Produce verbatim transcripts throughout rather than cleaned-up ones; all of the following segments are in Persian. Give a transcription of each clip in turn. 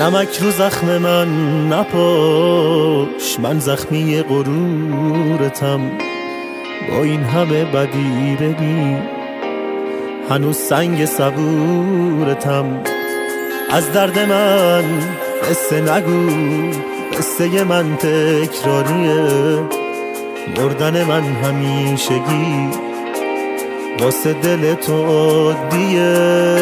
نمک رو زخم من نپاش، من زخمی غرورتم. با این همه بدی ببین هنوز سنگ صبورتم. از درد من قصه نگو، قصه من تکراریه. مردن من همیشگی واسه دل تو عادیه.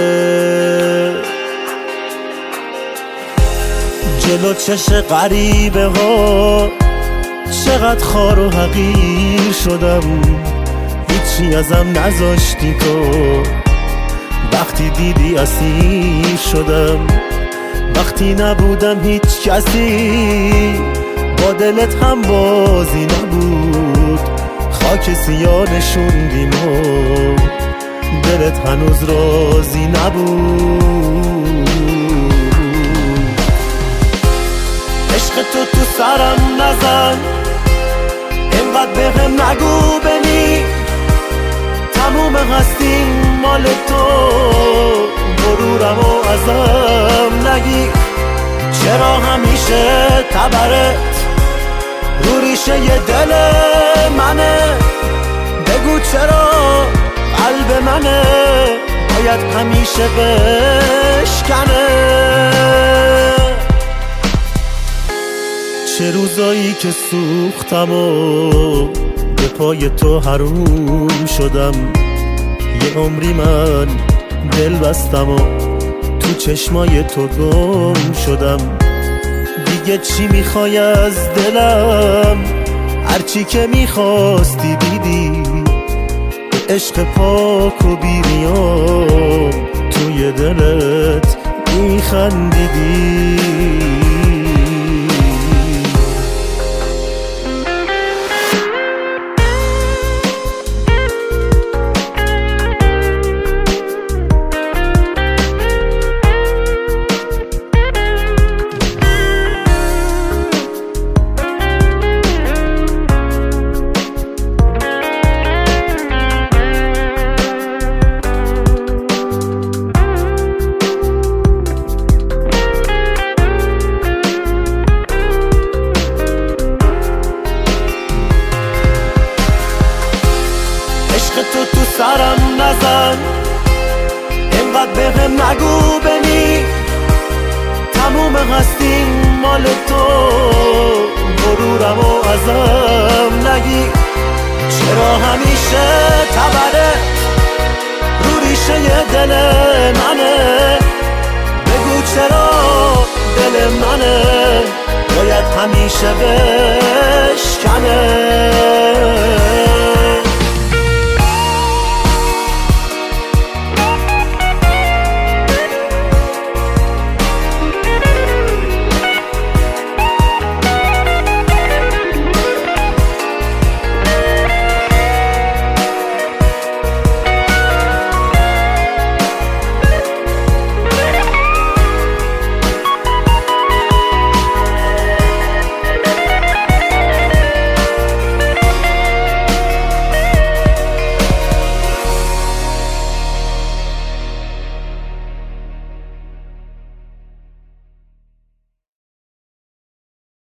جلو چش غریبه ها چقدر خار و حقیر شدم. هیچی ازم نذاشتی تو، وقتی دیدی اسیر شدم. وقتی نبودم هیچ کسی، با دلت هم بازی نبود. خاک سیاه نشوندیم و دلت هنوز راضی نبود. عشق تو تو سرم نزن، اینقدر بهم نگو بمی. تموم هستیم مال تو، غرورم و ازم نگی. چرا همیشه تبرت رو ریشه ی دل منه؟ بگو چرا قلب منه باید همیشه بشکنه؟ چه روزایی که سوختم و به پای تو حروم شدم. یه عمری من دل بستم و تو چشمای تو گم شدم. دیگه چی میخوای از دلم؟ هرچی که میخواستی دیدی. به عشق پاک و بیریام توی دلت میخندیدی. تو تو سرم نزن، اینقدر بهم نگو بمی. تموم هستیم مال تو، غرورم و ازم نگی. چرا همیشه تبرت رو ریشه ی دل منه؟ بگو چرا دل منه باید همیشه بشکنه؟